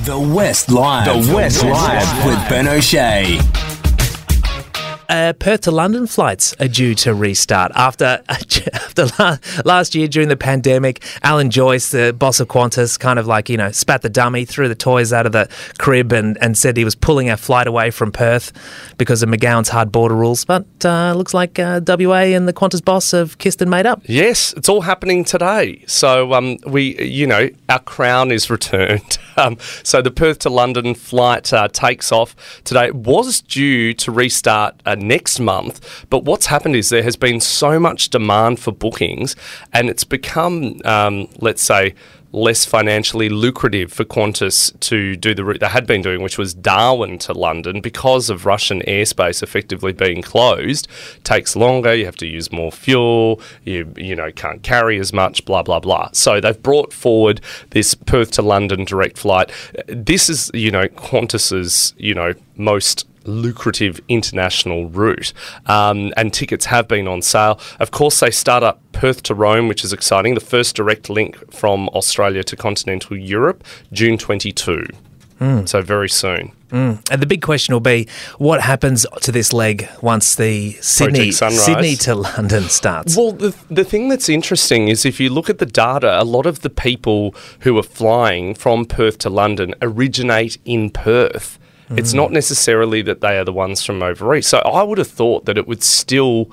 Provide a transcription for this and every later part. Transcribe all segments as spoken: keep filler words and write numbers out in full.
The West Live. The West Live with Ben O'Shea. Uh, Perth to London flights are due to restart after after la- last year during the pandemic. Alan Joyce, the boss of Qantas, kind of like, you know, spat the dummy, threw the toys out of the crib and, and said he was pulling our flight away from Perth because of McGowan's hard border rules. But uh, looks like uh, W A and the Qantas boss have kissed and made up. Yes, it's all happening today. So um, we, you know, our crown is returned. Um, so the Perth to London flight uh, takes off today. It was due to restart uh, next month, but what's happened is there has been so much demand for bookings, and it's become, um, let's say, less financially lucrative for Qantas to do the route they had been doing, which was Darwin to London, because of Russian airspace effectively being closed. Takes longer, you have to use more fuel, you you know can't carry as much, blah blah blah. So they've brought forward this Perth to London direct flight. This is, you know, Qantas's, you know, most lucrative international route, um, and tickets have been on sale. Of course, they start up Perth to Rome, which is exciting. The first direct link from Australia to continental Europe, June twenty-second. Mm. So very soon. Mm. And the big question will be, what happens to this leg once the Sydney Sydney to London starts? Well, the, the thing that's interesting is if you look at the data, a lot of the people who are flying from Perth to London originate in Perth. It's not necessarily that they are the ones from over east. So I would have thought that it would still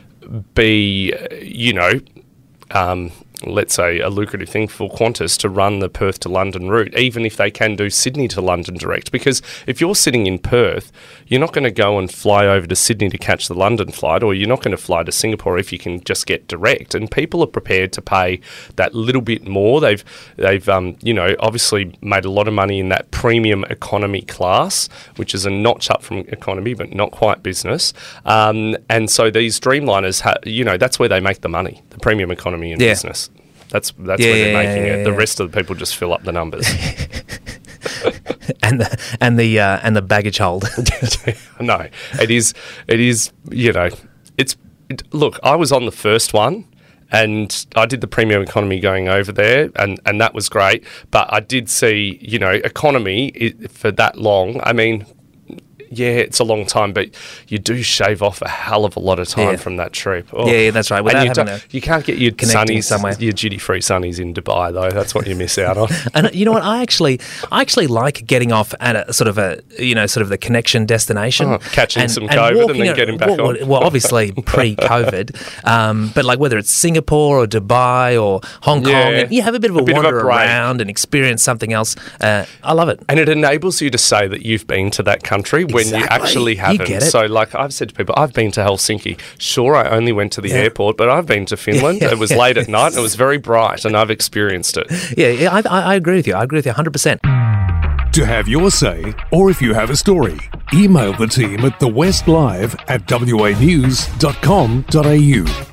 be, you know, um, let's say a lucrative thing for Qantas to run the Perth to London route, even if they can do Sydney to London direct. Because if you're sitting in Perth, you're not going to go and fly over to Sydney to catch the London flight, or you're not going to fly to Singapore if you can just get direct. And people are prepared to pay that little bit more. They've, they've, um, you know, obviously made a lot of money in that premium economy class, which is a notch up from economy, but not quite business. Um, and so these Dreamliners, ha- you know, that's where they make the money, the premium economy in yeah. business. That's that's yeah, where they're yeah, making yeah, it. yeah. The rest of the people just fill up the numbers. and the and the uh, and the baggage hold. No, it is it is you know it's it, look. I was on the first one, and I did the premium economy going over there, and, and that was great. But I did see, you know, economy it, for that long. I mean, yeah, it's a long time, but you do shave off a hell of a lot of time yeah. from that trip. Oh. Yeah, yeah, that's right. Without and you, having you can't get your sunnies, somewhere. your duty-free sunnies in Dubai, though. That's what you miss out on. And you know what? I actually, I actually like getting off at a sort of a, you know, sort of the connection destination, oh, catching and, some and COVID and then at, getting back well, on. Well, obviously pre-COVID, um, but like whether it's Singapore or Dubai or Hong Kong, Yeah. and you have a bit of a, A bit of a wander break. around and experience something else. Uh, I love it. And it enables you to say that you've been to that country when you Exactly. actually You haven't. get it. So, like I've said to people, I've been to Helsinki. Sure, I only went to the Yeah. airport, but I've been to Finland. Yeah. It was late at night and it was very bright, and I've experienced it. Yeah, yeah I, I I agree with you. I agree with you one hundred percent. To have your say, or if you have a story, email the team at the west live at w a news dot com dot a u.